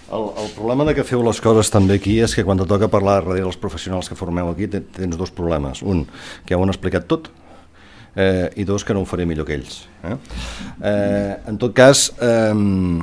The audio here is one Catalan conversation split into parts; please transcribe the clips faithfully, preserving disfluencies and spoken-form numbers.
El, el problema de que feu les coses també aquí és que quan te toca parlar darrere dels professionals que formeu aquí tens dos problemes. Un, que ja ho han explicat tot, eh, i dos, que no ho faré millor que ells. Eh? Eh, en tot cas, eh,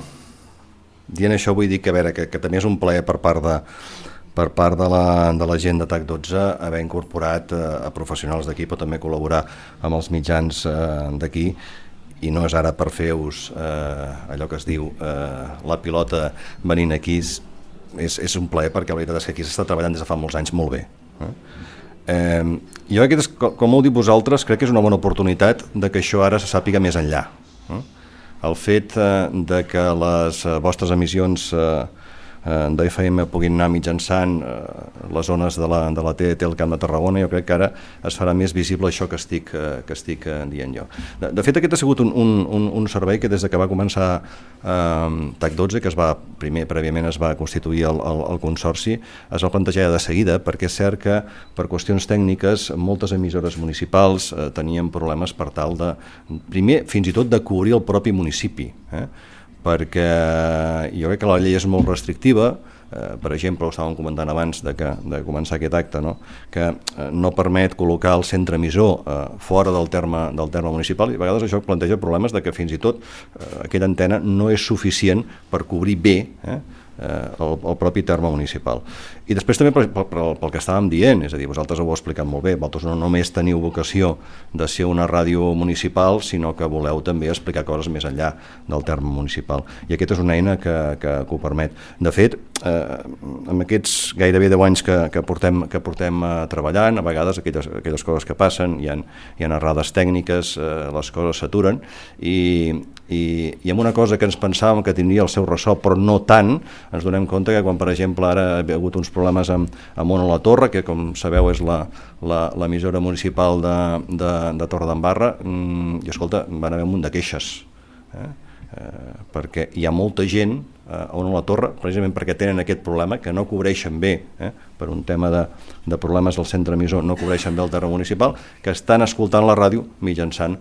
dient això vull dir que, a veure, que, que també és un plaer per part de, per part de la, de la gent de TAC dotze haver incorporat eh, a professionals d'aquí, però també col·laborar amb els mitjans eh, d'aquí, i no és ara per fer-vos eh, allò que es diu eh, la pilota venint aquí, és, és un plaer perquè la veritat és que aquí s'està treballant des de fa molts anys molt bé. Eh? Eh, jo crec que, com ho diu vosaltres, crec que és una bona oportunitat de que això ara se sàpiga més enllà. Eh? El fet eh, de que les eh, vostres emissions eh, de F M puguin anar mitjançant eh, les zones de la, de la T D T al Camp de Tarragona, jo crec que ara es farà més visible això que estic, eh, que estic eh, dient jo. De, de fet, aquest ha sigut un, un, un servei que des de que va començar eh, TAC dotze, que es va, primer, prèviament es va constituir el, el, el Consorci, es va plantejar de seguida, perquè és cert que per qüestions tècniques moltes emissores municipals eh, tenien problemes per tal de, primer, fins i tot de cobrir el propi municipi, eh? perquè jo crec que la llei és molt restrictiva, eh, per exemple, ho estàvem comentant abans de, que, de començar aquest acte, no? que eh, no permet col·locar el centre emissor eh, fora del terme, del terme municipal, i a vegades això planteja problemes de que fins i tot eh, aquella antena no és suficient per cobrir bé eh, el, el propi terme municipal. I després també pel, pel, pel que estàvem dient, és a dir, vosaltres ho heu explicat molt bé, vosaltres no només teniu vocació de ser una ràdio municipal, sinó que voleu també explicar coses més enllà del terme municipal. I aquesta és una eina que, que, que ho permet. De fet, eh, amb aquests gairebé deu anys que, que portem, que portem eh, treballant, a vegades aquelles, aquelles coses que passen, hi ha, hi ha errades tècniques, eh, les coses s'aturen, i, i, i amb una cosa que ens pensàvem que tindria el seu ressò, però no tant, ens donem compte que quan, per exemple, ara hi ha hagut uns problemes amb, amb Ona la Torre, que com sabeu és l'emissora municipal de, de, de Torredembarra, mmm, i escolta, van haver un munt de queixes, eh? Eh, perquè hi ha molta gent eh, a Ona la Torre, precisament perquè tenen aquest problema, que no cobreixen bé, eh, per un tema de, de problemes del centre emissor, no cobreixen bé el terme municipal, que estan escoltant la ràdio mitjançant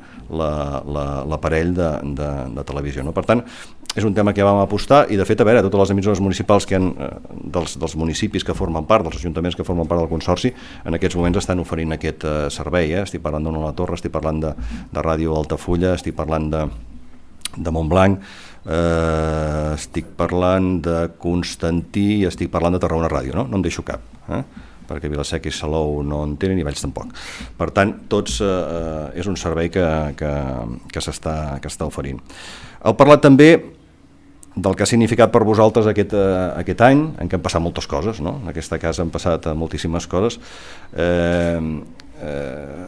l'aparell de, de, de televisió. No? Per tant, és un tema que ja vam apostar, i de fet, a veure, totes les emissores municipals que han, eh, dels, dels municipis que formen part, dels ajuntaments que formen part del Consorci, en aquests moments estan oferint aquest eh, servei. Eh? Estic parlant d'Ona la Torre, estic parlant de, de Ràdio Altafulla, estic parlant de de Montblanc, eh, estic parlant de Constantí i estic parlant de Tarragona Ràdio, no? No em deixo cap, eh? perquè Vila-seca i Salou no en tenen i Valls tampoc. Per tant, tots eh, és un servei que, que, que s'està que està oferint. Heu parlat també del que ha significat per vosaltres aquest, eh, aquest any, en què han passat moltes coses, no? En aquesta casa han passat moltíssimes coses. Eh, eh,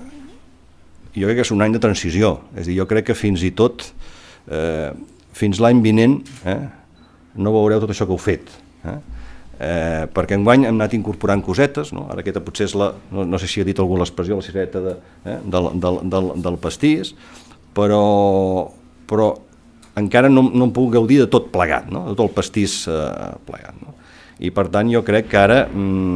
jo crec que és un any de transició, és a dir, jo crec que fins i tot Eh, fins l'any vinent eh, no veureu tot això que heu fet, eh? Eh, perquè enguany hem anat incorporant cosetes, no? Ara aquesta potser és la, no, no sé si ha dit algú l'expressió, la cireta de, eh, del, del, del, del pastís, però, però encara no, no em puc gaudir de tot plegat, no? De tot el pastís eh, plegat, no? I per tant jo crec que ara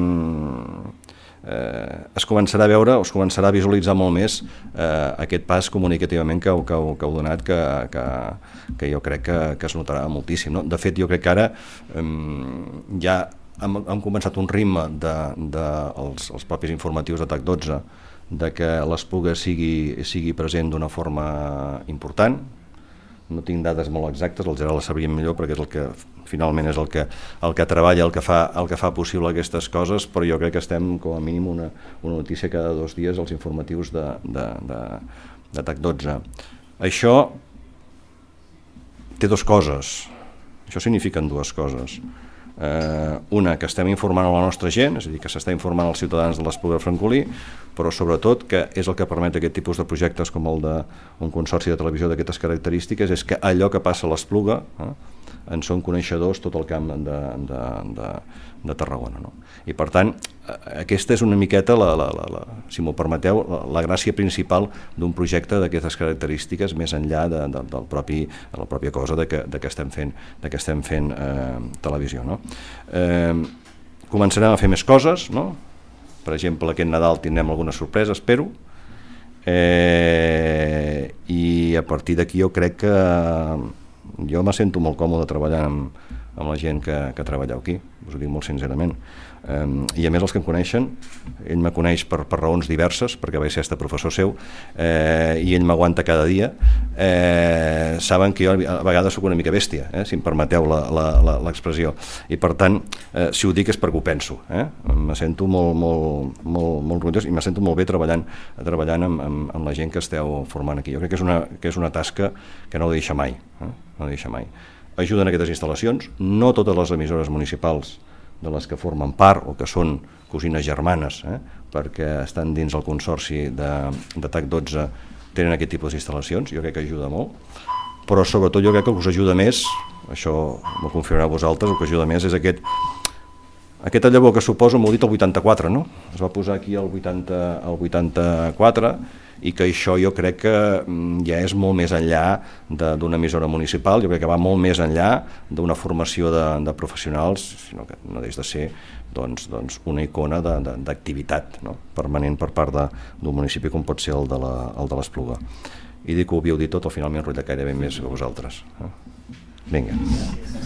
mm, eh, es començarà a veure, o es començarà a visualitzar molt més eh, aquest pas comunicativament que heu, que heu, que heu donat, que, que, que jo crec que, que es notarà moltíssim, no? De fet, jo crec que ara eh, ja hem, hem començat un ritme de, de els, els propis informatius de TAC dotze de que l'Espluga sigui, sigui present d'una forma important. No tinc dades molt exactes, el Gerard les sabríem millor perquè és el que finalment és el que, el que treballa, el que, fa, el que fa possible aquestes coses, però jo crec que estem com a mínim una, una notícia cada dos dies als informatius de, de, de, de TAC dotze. Això té dues coses, això signifiquen dues coses. Eh, una, que estem informant a la nostra gent, és a dir, que s'està informant als ciutadans de l'Espluga de Francolí, però sobretot que és el que permet aquest tipus de projectes com el d'un consorci de televisió d'aquestes característiques, és que allò que passa a l'Espluga eh, en són coneixedors tot el camp de, de, de, de Tarragona, no? I per tant, aquesta és una miqueta, la, la, la, la, si m'ho permeteu, la, la gràcia principal d'un projecte d'aquestes característiques, més enllà de, de, del propi, de la pròpia cosa de que, de que estem fent, de que estem fent eh, televisió, no? Eh, començarem a fer més coses, no? Per exemple, aquest Nadal tindrem alguna sorpresa, espero, eh, i a partir d'aquí jo crec que jo me sento molt còmode treballant amb, amb la gent que, que treballeu aquí, us ho dic molt sincerament. Um, I a més els que em coneixen, ell me coneix per, per raons diverses, perquè vaig ser este professor seu, eh, i ell m'aguanta cada dia, eh, saben que jo a vegades sóc una mica bèstia, eh, si em permeteu l'expressió, i per tant, eh, si ho dic és perquè ho penso, eh? Me sento molt, molt, molt, molt orgullós i me sento molt bé treballant, treballant amb, amb, amb la gent que esteu formant aquí. Jo crec que és una, que és una tasca que no ho deixa mai, eh? No ho deixa mai. Ajuden aquestes instal·lacions, no totes les emissores municipals de les que formen part o que són cosines germanes, eh, perquè estan dins el consorci de, de T A C dotze, tenen aquest tipus d'instal·lacions, jo crec que ajuda molt, però sobretot jo crec que el que us ajuda més, això m'ho confirmareu vosaltres, el que ajuda més és aquest, aquesta llavor que suposa, m'ho heu dit, el vuitanta-quatre, no? Es va posar aquí el vuitanta, el vuitanta-quatre, i que això jo crec que ja és molt més enllà d'una emissora municipal, jo crec que va molt més enllà d'una formació de, de professionals, sinó que no deixa de ser doncs, doncs una icona d'activitat, no? Permanent per part d'un municipi com pot ser el de l'Espluga. I dic que ho havíeu dit tot, al final m'he enrotllat gairebé més que vosaltres. Vinga.